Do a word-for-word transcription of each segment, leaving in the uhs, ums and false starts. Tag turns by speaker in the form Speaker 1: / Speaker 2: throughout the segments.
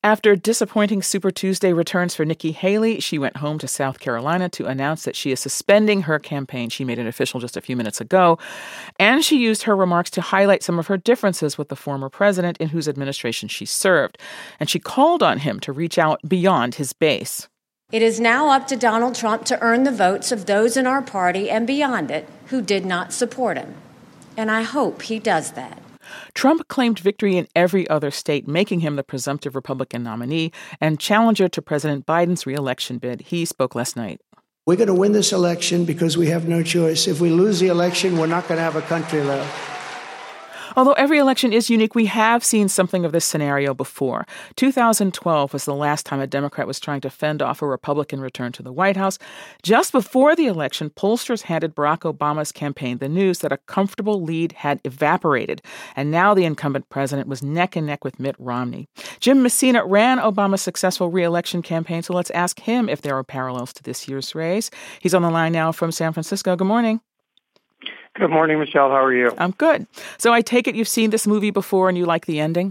Speaker 1: After disappointing Super Tuesday returns for Nikki Haley, she went home to South Carolina to announce that she is suspending her campaign. She made it official just a few minutes ago. And she used her remarks to highlight some of her differences with the former president in whose administration she served. And she called on him to reach out beyond his base.
Speaker 2: It is now up to Donald Trump to earn the votes of those in our party and beyond it who did not support him. And I hope he does that.
Speaker 1: Trump claimed victory in every other state, making him the presumptive Republican nominee and challenger to President Biden's re-election bid. He spoke last night.
Speaker 3: We're going to win this election because we have no choice. If we lose the election, we're not going to have a country left.
Speaker 1: Although every election is unique, we have seen something of this scenario before. two thousand twelve was the last time a Democrat was trying to fend off a Republican return to the White House. Just before the election, pollsters handed Barack Obama's campaign the news that a comfortable lead had evaporated, and now the incumbent president was neck and neck with Mitt Romney. Jim Messina ran Obama's successful re-election campaign, so let's ask him if there are parallels to this year's race. He's on the line now from San Francisco. Good morning.
Speaker 4: Good morning, Michelle. How are you?
Speaker 1: I'm good. So I take it you've seen this movie before and you like the ending?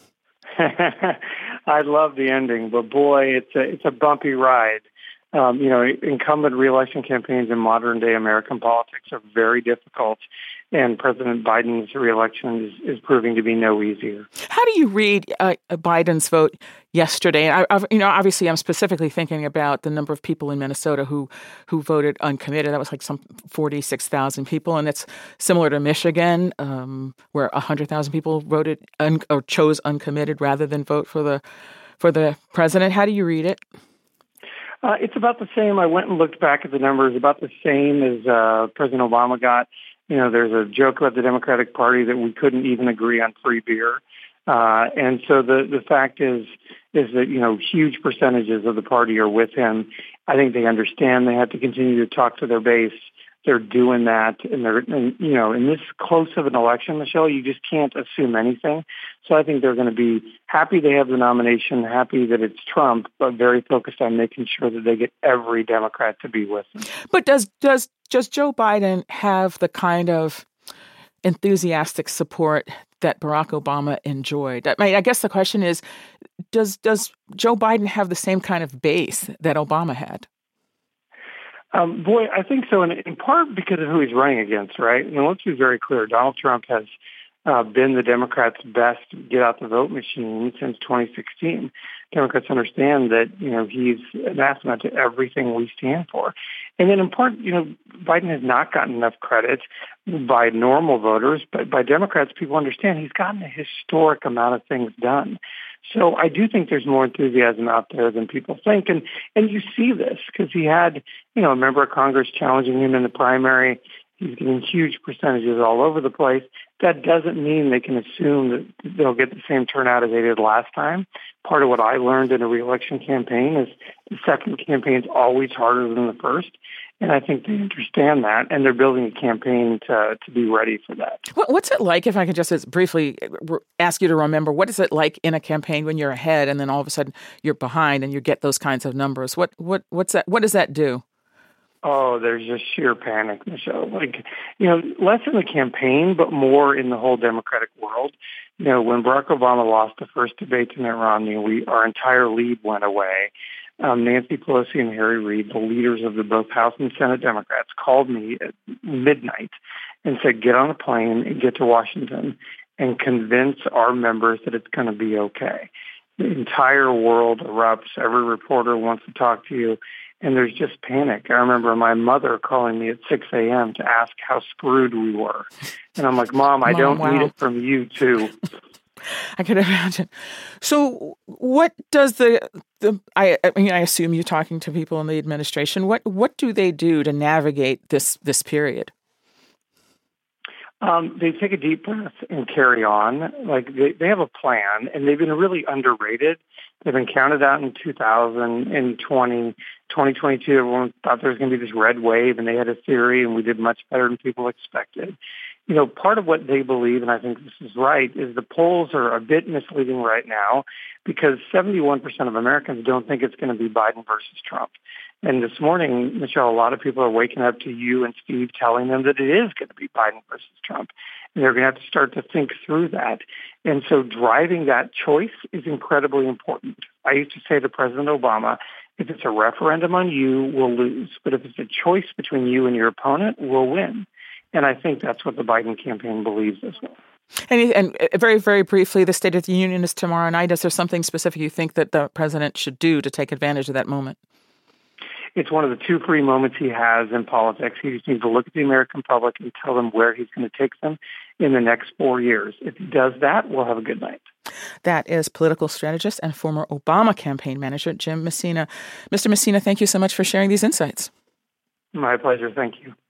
Speaker 4: I love the ending, but boy, it's a it's a bumpy ride. Um, you know, incumbent re-election campaigns in modern-day American politics are very difficult, and President Biden's re-election is, is proving to be no easier.
Speaker 1: How do you read uh, Biden's vote yesterday? I, I, you know, obviously, I'm specifically thinking about the number of people in Minnesota who who voted uncommitted. That was like some forty-six thousand people, and it's similar to Michigan, um, where one hundred thousand people voted un, or chose uncommitted rather than vote for the for the president. How do you read it?
Speaker 4: Uh, it's about the same. I went and looked back at the numbers, about the same as uh, President Obama got. You know, there's a joke about the Democratic Party that we couldn't even agree on free beer. Uh, and so the, the fact is, is that, you know, huge percentages of the party are with him. I think they understand they have to continue to talk to their base. They're doing that. And they're, and, you know, in this close of an election, Michelle, you just can't assume anything. So I think they're going to be happy they have the nomination, happy that it's Trump, but very focused on making sure that they get every Democrat to be with them.
Speaker 1: But does, does, does Joe Biden have the kind of enthusiastic support that Barack Obama enjoyed? I mean, I guess the question is, does does Joe Biden have the same kind of base that Obama had?
Speaker 4: Um, boy, I think so, and in part because of who he's running against, right? And let's be very clear, Donald Trump has uh, been the Democrats' best get-out-the-vote machine since twenty sixteen. Democrats understand that, you know, he's anathema to everything we stand for. And then in part, you know, Biden has not gotten enough credit by normal voters, but by Democrats, people understand he's gotten a historic amount of things done. So I do think there's more enthusiasm out there than people think. And and you see this because he had, you know, a member of Congress challenging him in the primary. He's getting huge percentages all over the place. That doesn't mean they can assume that they'll get the same turnout as they did last time. Part of what I learned in a re-election campaign is the second campaign is always harder than the first. And I think they understand that, and they're building a campaign to to be ready for that.
Speaker 1: What's it like, if I could just briefly ask you to remember, what is it like in a campaign when you're ahead and then all of a sudden you're behind and you get those kinds of numbers? What what what's that? What does that do?
Speaker 4: Oh, there's just sheer panic, Michelle. Like, you know, less in the campaign, but more in the whole Democratic world. You know, when Barack Obama lost the first debate to Mitt Romney, we our entire lead went away. Um, Nancy Pelosi and Harry Reid, the leaders of the both House and Senate Democrats, called me at midnight and said, get on a plane and get to Washington and convince our members that it's going to be okay. The entire world erupts. Every reporter wants to talk to you. And there's just panic. I remember my mother calling me at six a.m. to ask how screwed we were. And I'm like, Mom, I
Speaker 1: Mom,
Speaker 4: don't
Speaker 1: wow.
Speaker 4: need it from you, too.
Speaker 1: I can imagine. So what does the, the I, I mean, I assume you're talking to people in the administration. What what do they do to navigate this this period?
Speaker 4: Um, they take a deep breath and carry on. Like they, they have a plan, and they've been really underrated. They've been counted out in two thousand twenty. twenty twenty-two, everyone thought there was going to be this red wave, and they had a theory, and we did much better than people expected. You know, part of what they believe, and I think this is right, is the polls are a bit misleading right now because seventy-one percent of Americans don't think it's going to be Biden versus Trump. And this morning, Michelle, a lot of people are waking up to you and Steve telling them that it is going to be Biden versus Trump. And they're going to have to start to think through that. And so driving that choice is incredibly important. I used to say to President Obama, if it's a referendum on you, we'll lose. But if it's a choice between you and your opponent, we'll win. And I think that's what the Biden campaign believes as well.
Speaker 1: And, and very, very briefly, the State of the Union is tomorrow night. Is there something specific you think that the president should do to take advantage of that moment?
Speaker 4: It's one of the two free moments he has in politics. He just needs to look at the American public and tell them where he's going to take them in the next four years. If he does that, we'll have a good night.
Speaker 1: That is political strategist and former Obama campaign manager, Jim Messina. Mister Messina, thank you so much for sharing these insights.
Speaker 4: My pleasure. Thank you.